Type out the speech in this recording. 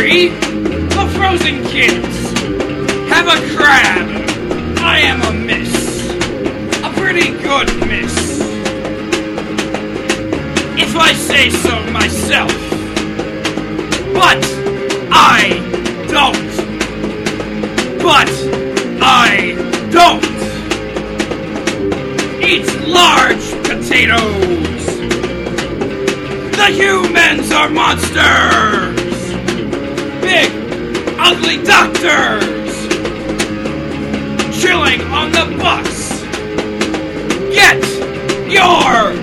hungry. The frozen kids have a crab. I am a miss. A pretty good miss, if I say so myself. But I don't. But I don't eat large potatoes. The humans are monsters. Big, ugly doctors chilling on the bus. Get your